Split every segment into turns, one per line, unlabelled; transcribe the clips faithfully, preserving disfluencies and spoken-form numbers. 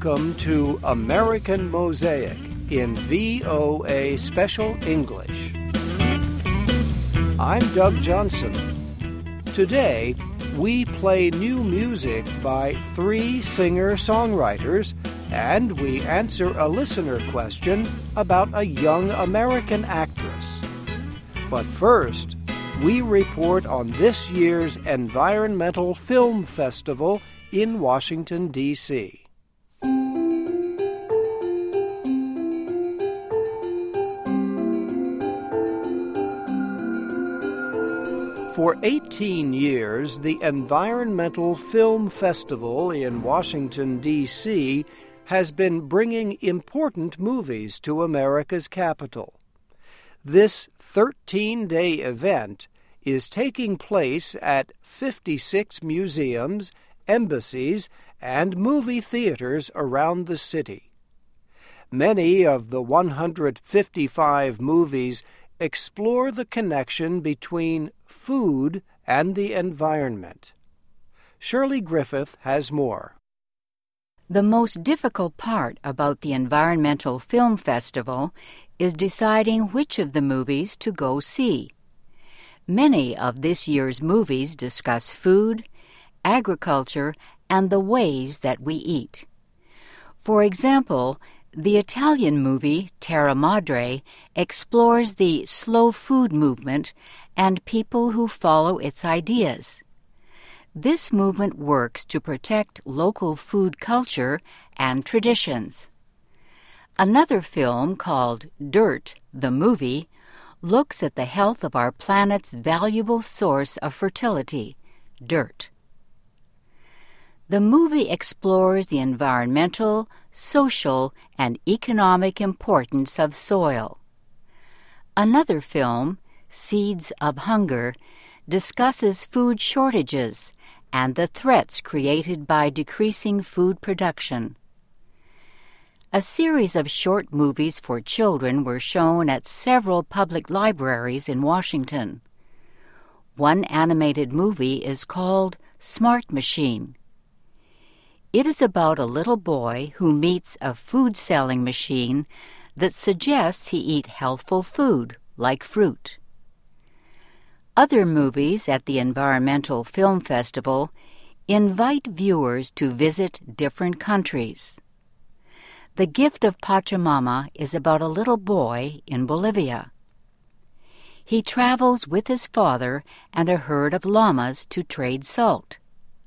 Welcome to American Mosaic in V O A Special English. I'm Doug Johnson. Today, we play new music by three singer-songwriters, and we answer a listener question about a young American actress. But first, we report on this year's Environmental Film Festival in Washington, D C For eighteen years, the Environmental Film Festival in Washington, D C has been bringing important movies to America's capital. This thirteen-day event is taking place at fifty-six museums, embassies, and movie theaters around the city. Many of the one hundred fifty-five movies explore the connection between food and the environment. Shirley Griffith has more.
The most difficult part about the Environmental Film Festival is deciding which of the movies to go see. Many of this year's movies discuss food, agriculture, and the ways that we eat. For example, the Italian movie Terra Madre explores the slow food movement and people who follow its ideas. This movement works to protect local food culture and traditions. Another film called Dirt, the Movie, looks at the health of our planet's valuable source of fertility, dirt. The movie explores the environmental, social, and economic importance of soil. Another film, Seeds of Hunger, discusses food shortages and the threats created by decreasing food production. A series of short movies for children were shown at several public libraries in Washington. One animated movie is called Smart Machine. It is about a little boy who meets a food-selling machine that suggests he eat healthful food, like fruit. Other movies at the Environmental Film Festival invite viewers to visit different countries. The Gift of Pachamama is about a little boy in Bolivia. He travels with his father and a herd of llamas to trade salt.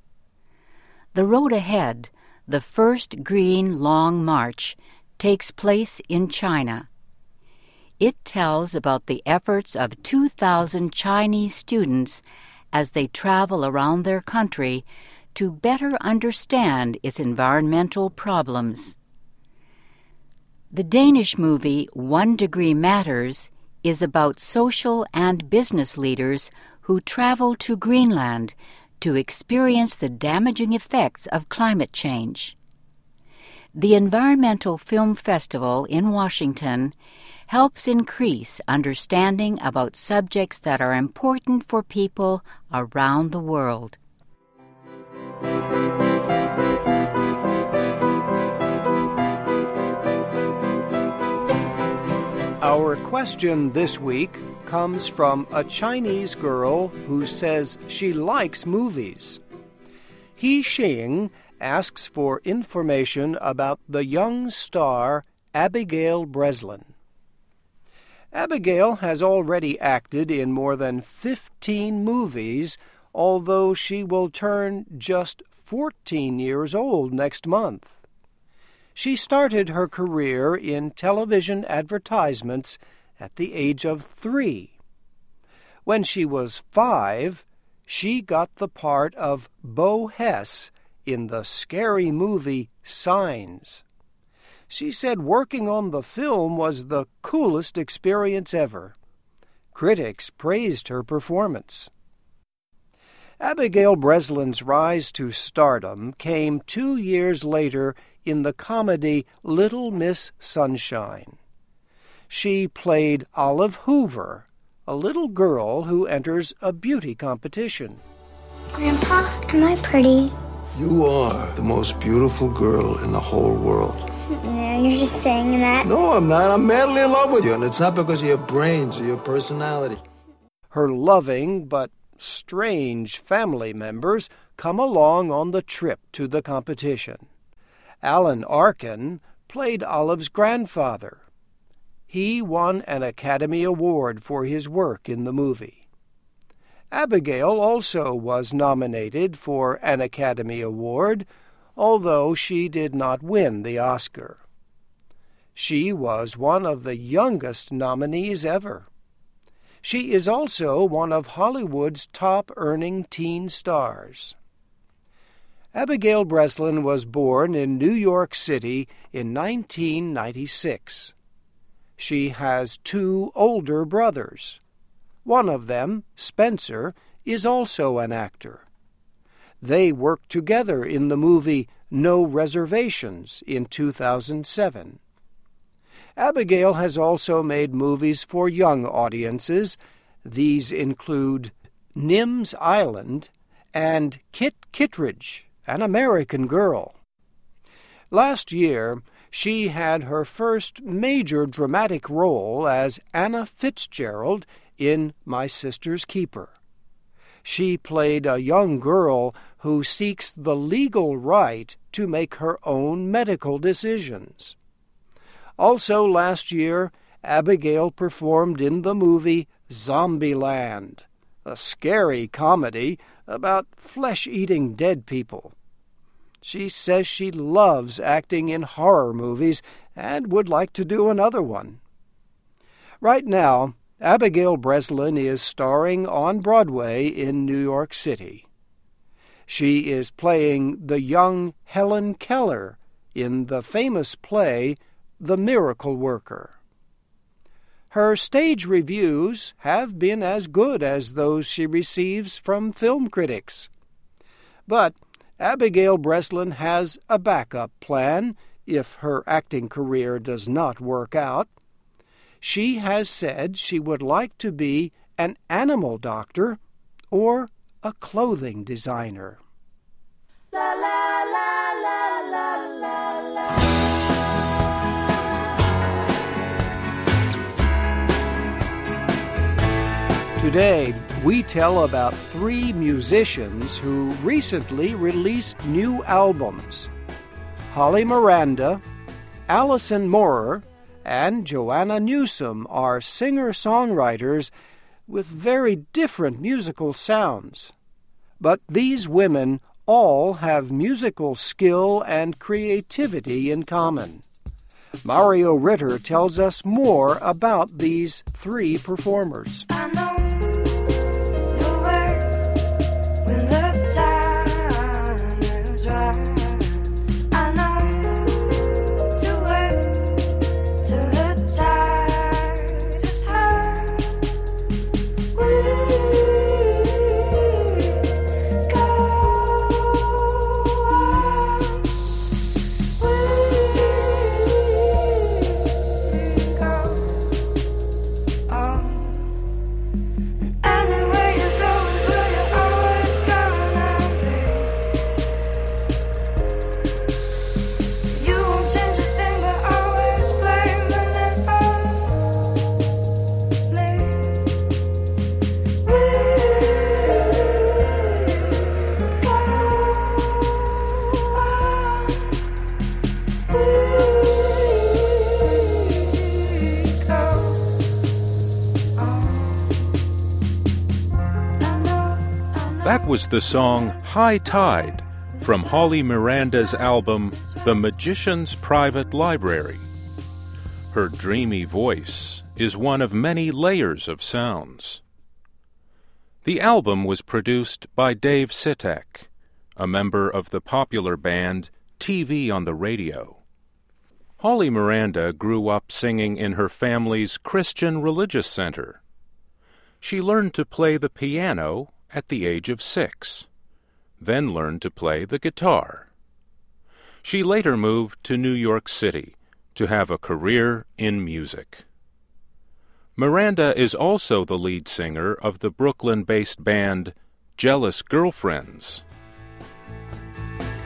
The Road Ahead, the first Green Long March, takes place in China. It tells about the efforts of two thousand Chinese students as they travel around their country to better understand its environmental problems. The Danish movie One Degree Matters is about social and business leaders who travel to Greenland to experience the damaging effects of climate change. The Environmental Film Festival in Washington helps increase understanding about subjects that are important for people around the world.
Our question this week comes from a Chinese girl who says she likes movies. He Xing asks for information about the young star Abigail Breslin. Abigail has already acted in more than fifteen movies, although she will turn just fourteen years old next month. She started her career in television advertisements at the age of three. When she was five, she got the part of Bo Hess in the scary movie Signs. She said working on the film was the coolest experience ever. Critics praised her performance. Abigail Breslin's rise to stardom came two years later in the comedy Little Miss Sunshine. She played Olive Hoover, a little girl who enters a beauty competition.
Grandpa, am I pretty? You are the most beautiful girl in the whole world.
Yeah, you're just saying that.
No, I'm not. I'm madly in love with you, and it's not because of your brains or your personality.
Her loving but strange family members come along on the trip to the competition. Alan Arkin played Olive's grandfather. He won an Academy Award for his work in the movie. Abigail also was nominated for an Academy Award, although she did not win the Oscar. She was one of the youngest nominees ever. She is also one of Hollywood's top-earning teen stars. Abigail Breslin was born in New York City in nineteen ninety-six. She has two older brothers. One of them, Spencer, is also an actor. They worked together in the movie No Reservations in two thousand seven. Abigail has also made movies for young audiences. These include Nim's Island and Kit Kittredge, An American Girl. Last year, she had her first major dramatic role as Anna Fitzgerald in My Sister's Keeper. She played a young girl who seeks the legal right to make her own medical decisions. Also last year, Abigail performed in the movie Zombieland, a scary comedy about flesh-eating dead people. She says she loves acting in horror movies and would like to do another one. Right now, Abigail Breslin is starring on Broadway in New York City. She is playing the young Helen Keller in the famous play The Miracle Worker. Her stage reviews have been as good as those she receives from film critics. But Abigail Breslin has a backup plan if her acting career does not work out. She has said she would like to be an animal doctor or a clothing designer. La, la, la, la, la, la, la. Today, we tell about three musicians who recently released new albums. Holly Miranda, Alison Moorer, and Joanna Newsom are singer-songwriters with very different musical sounds. But these women all have musical skill and creativity in common. Mario Ritter tells us more about these three performers. I know the word when the time is right. I know to wait till the tide is high. We
That was the song High Tide from Holly Miranda's album The Magician's Private Library. Her dreamy voice is one of many layers of sounds. The album was produced by Dave Sitek, a member of the popular band T V on the Radio. Holly Miranda grew up singing in her family's Christian religious center. She learned to play the piano at the age of six, then learned to play the guitar. She later moved to New York City to have a career in music. Miranda is also the lead singer of the Brooklyn-based band Jealous Girlfriends.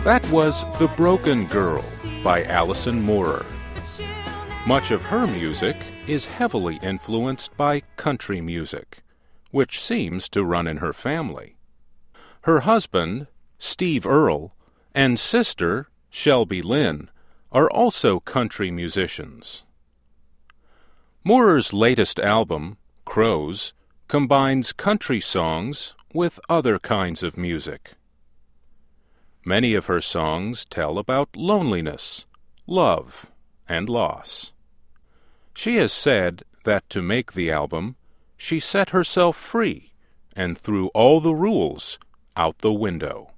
That was The Broken Girl by Alison Moorer. Much of her music is heavily influenced by country music, which seems to run in her family. Her husband, Steve Earle, and sister, Shelby Lynn, are also country musicians. Moorer's latest album, Crows, combines country songs with other kinds of music. Many of her songs tell about loneliness, love, and loss. She has said that to make the album, she set herself free and threw all the rules out the window.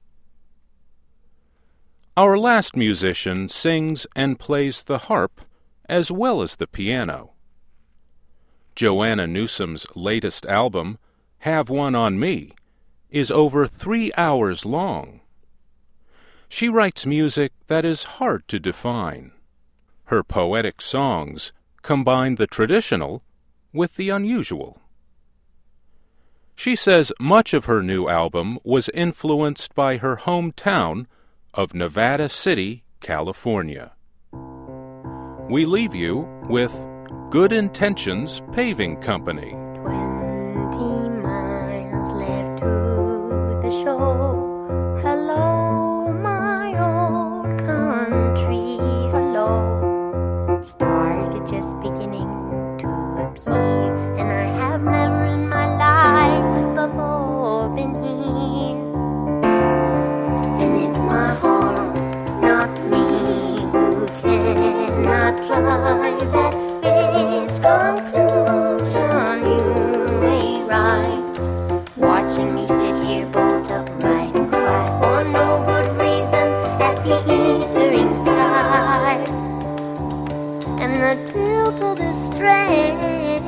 Our last musician sings and plays the harp as well as the piano. Joanna Newsom's latest album, Have One on Me, is over three hours long. She writes music that is hard to define. Her poetic songs combine the traditional with the unusual. She says much of her new album was influenced by her hometown of Nevada City, California. We leave you with Good Intentions Paving Company.
Twenty miles left to the shore. Hello, my old country, hello. Stars are just beginning to appear, and I have never in my life before been here. And it's my heart, not me, who cannot drive that its conclusion you may write. Watching me sit here bolt upright and cry for no good reason at the eastern sky. And the tilt of this strange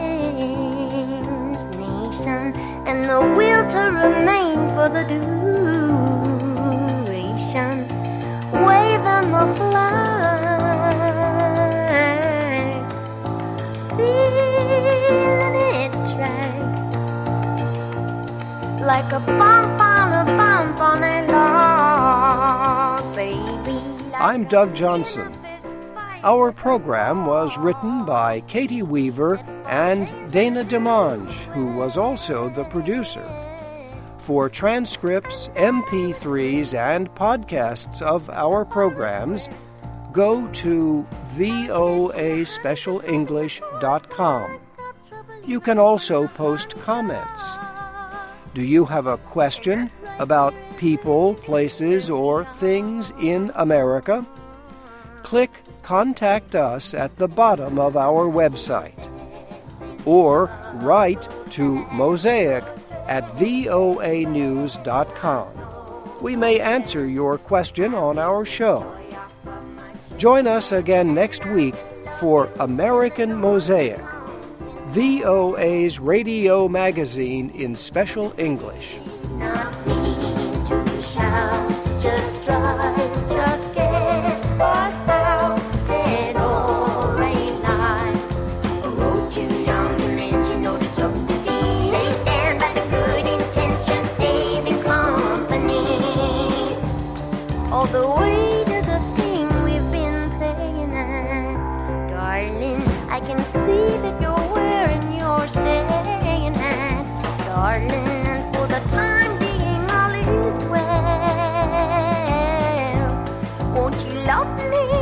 nation, and the will to remain for the duration, waving the flag, feeling it drag like a bump on a bump on a log, baby.
I'm Doug Johnson. Our program was written by Katie Weaver and Dana DeMange, who was also the producer. For transcripts, M P threes, and podcasts of our programs, go to voa special english dot com. You can also post comments. Do you have a question about people, places, or things in America? Click Contact Us at the bottom of our website. Or write to Mosaic at voa news dot com. We may answer your question on our show. Join us again next week for American Mosaic, V O A's radio magazine in special English.
Not need to shout, just drive, just get lost out, head all rain line. A road too long to wrench, you know there's something to see. Laid down by the Good Intentions Paving Company. All the way to the thing we've been playing at, darling, I can see that you're wearing your staying hat, darling, and for the time being all is well. Won't you love me?